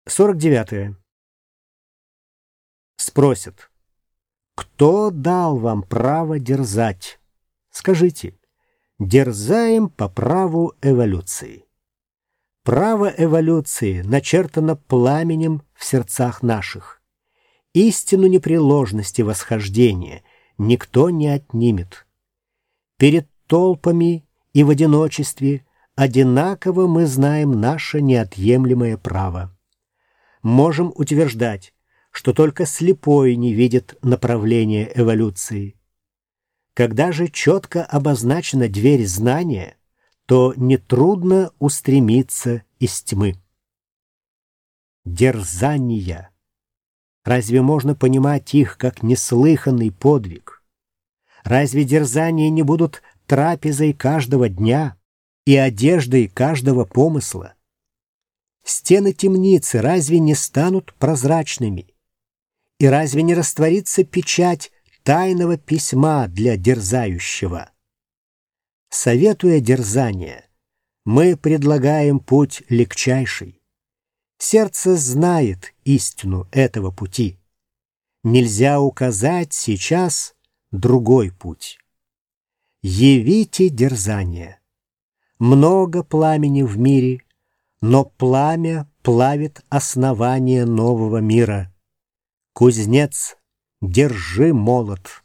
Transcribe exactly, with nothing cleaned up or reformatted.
сорок девятое. Спросят: кто дал вам право дерзать? Скажите: дерзаем по праву эволюции. Право эволюции начертано пламенем в сердцах наших. Истину непреложности восхождения никто не отнимет. Перед толпами и в одиночестве одинаково мы знаем наше неотъемлемое право. Можем утверждать, что только слепой не видит направления эволюции. Когда же четко обозначена дверь знания, то нетрудно устремиться из тьмы. Дерзания. Разве можно понимать их как неслыханный подвиг? Разве дерзания не будут трапезой каждого дня и одеждой каждого помысла? Стены темницы разве не станут прозрачными? И разве не растворится печать тайного письма для дерзающего? Советуя дерзание, мы предлагаем путь легчайший. Сердце знает истину этого пути. Нельзя указать сейчас другой путь. Явите дерзание. Много пламени в мире, но пламя плавит основание нового мира. Кузнец, держи молот.